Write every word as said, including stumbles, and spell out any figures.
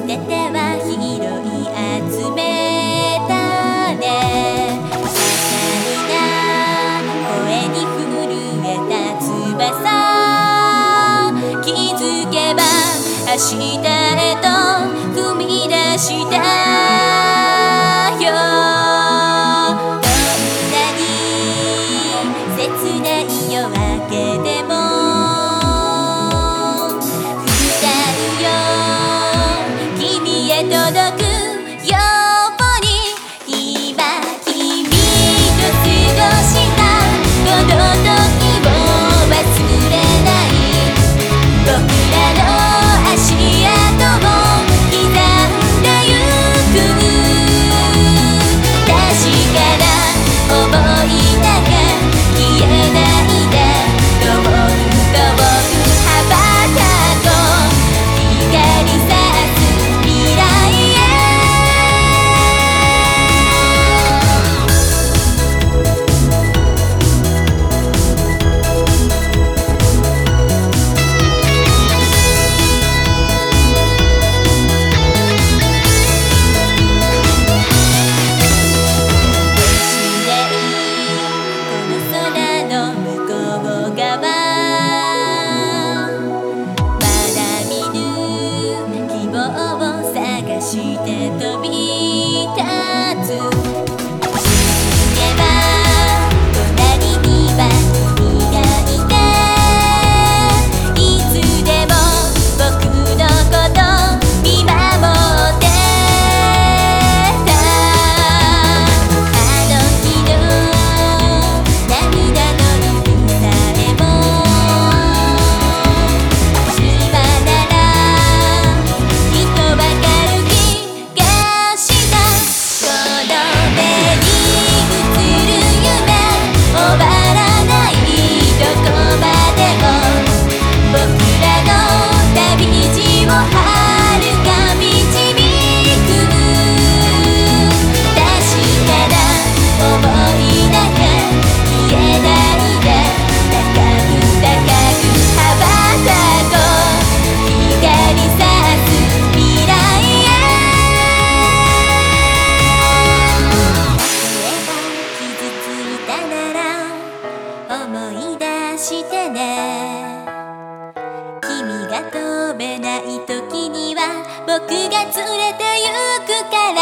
てては拾い集めたね。ささいな声に震えた翼、気づけば明日へと踏み出したよ。どんなに切ない夜明けでも届くように、今君と過ごしたこの時を忘れない。僕らの足跡を刻んでゆく確かな想いだが消えないで、遠く遠く羽ばたこう光さす未来。して飛び立つ。気づけば隣には君がいて、いつでも僕のこと見守ってた。あの日の涙の色さえも今ならきっとわかる。思い出してね。君が飛べない時には僕が連れて行くから。